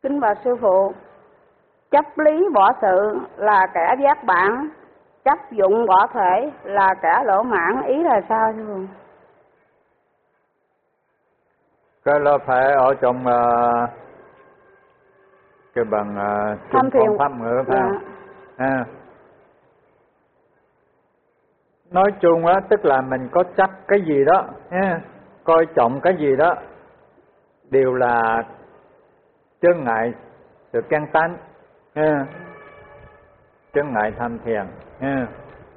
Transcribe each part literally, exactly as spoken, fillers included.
Kính bạch sư phụ, chấp lý bỏ sự là kẻ giác bản, chấp dụng bỏ thể là kẻ lỗ mãn, ý là sao sư phụ? Cái đó phải ở trong uh, cái bằng uh, Tham thiền pháp ngữ phải dạ. không? À. Nói chung á, tức là mình có chấp cái gì đó, ha, coi trọng cái gì đó, đều là chướng ngại sự căn tánh, ha, chướng ngại tham thiền. Ha.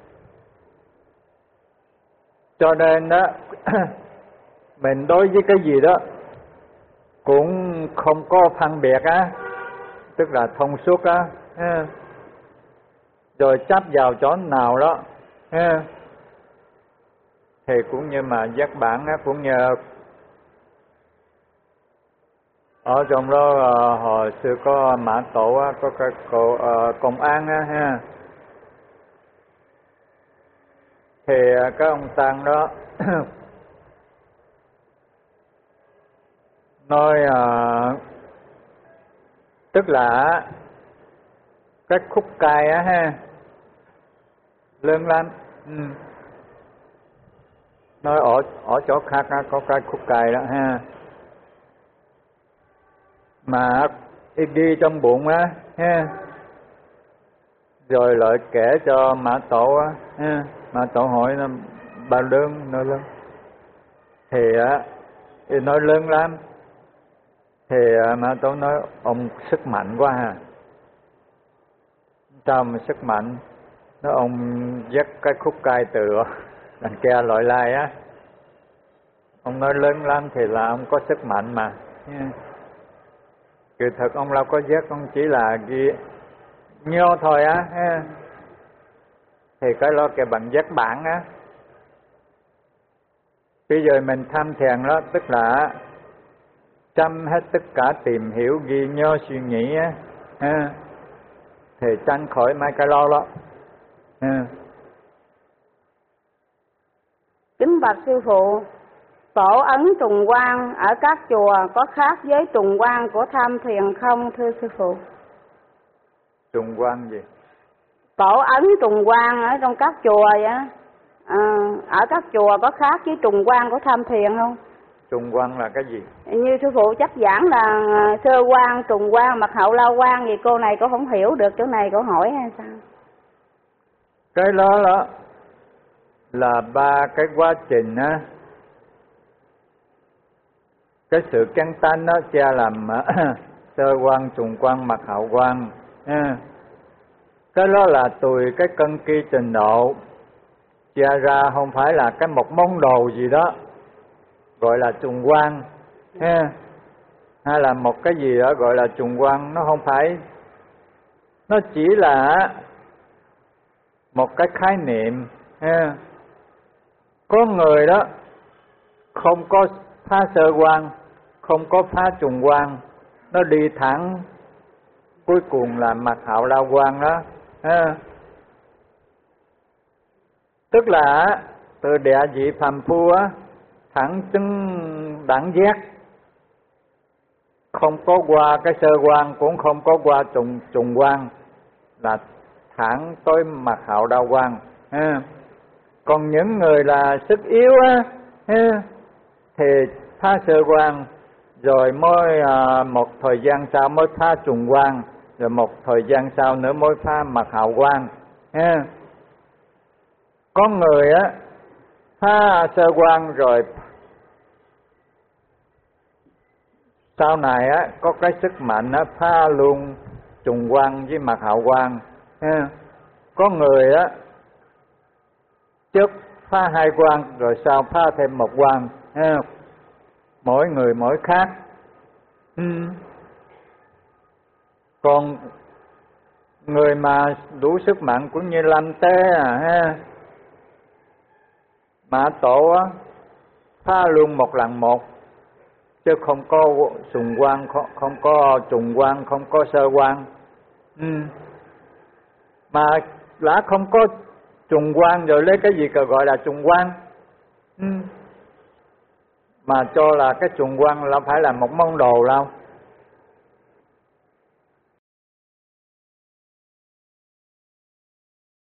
Cho nên đó, mình đối với cái gì đó cũng không có phân biệt á, tức là thông suốt á, ha. Rồi chấp vào chỗ nào đó, ha, thì cũng như mà giác bản á, cũng như ở trong đó uh, hồi xưa có Mã Tổ á, có cái cô uh, Công An á ha, thì uh, cái ông Tăng đó nói uh, tức là cái khúc cài á ha, lớn lắm. Ừ. Nói ở ở chỗ khác á, có cái khúc cài đó ha, mà ít đi trong bụng á ha, rồi lại kể cho Mã Tổ á ha. Mã Tổ hỏi nó bao lớn, nói lớn thì á, nói lớn lắm, thì Mã Tổ nói ông sức mạnh quá ha. Sao mà sức mạnh? Nó ông dắt cái khúc cai từ đằng kia lội lai á, ông nói lớn lắm thì là ông có sức mạnh mà. Kỳ thực ông đâu có dắt, ông chỉ là ghi nhô thôi á, thì cái đó kìa bằng dắt bản á. Bây giờ mình tham thiền đó, tức là chăm hết tất cả tìm hiểu ghi nhớ suy nghĩ á, ha, thì tránh khỏi mấy cái lo đó. Ha. Kính bạch sư phụ, tổ ấn trùng quang ở các chùa có khác với trùng quang của tham thiền không thưa sư phụ? Trùng quang gì? Tổ ấn trùng quang ở trong các chùa vậy, à, ở các chùa có khác với trùng quang của tham thiền không? Trùng quang là cái gì? Như sư phụ chấp giảng là sơ quang, trùng quang, mặt hậu lao quang, gì cô này cô không hiểu được chỗ này, cô hỏi hay sao? Cái đó đó là ba cái quá trình á, cái sự căn tánh đó cha làm sơ quang, trùng quang, mặt hậu quang. Cái đó là tùy cái cân kỳ trình độ cha ra, không phải là cái một món đồ gì đó gọi là trùng quang, ha, hay là một cái gì đó gọi là trùng quang. Nó không phải, nó chỉ là một cái khái niệm, ha. Có người đó không có phá sơ quang, không có phá trùng quang, nó đi thẳng cuối cùng là mặt hậu lao quang đó, ha. Tức là từ địa vị phàm phu á, thẳng chứng đẳng giác, không có qua cái sơ quang, cũng không có qua trùng trùng quang, là thẳng tới mặt hậu đao quang, ha. Còn những người là sức yếu á, ha, thì phá sơ quang, rồi mới à, một thời gian sau mới phá trùng quang, rồi một thời gian sau nữa mới phá mặt hậu quang, ha. Có người á phá sơ quang rồi sau này á có cái sức mạnh á phá luôn trùng quang với mặt hậu quang, ha. Có người á trước phá hai quang rồi sau phá thêm một quang, ha. Mỗi người mỗi khác. Ừ. Còn người mà đủ sức mạnh cũng như Lâm Tế à, ha, Mã Tổ á phá luôn một lần một, chứ không có trùng quang, không, không có trùng quang, không có sơ quang. Ừ. Mà đã không có trùng quang rồi lấy cái gì gọi là trùng quang? Ừ. Mà cho là cái trùng quang là phải là một món đồ đâu.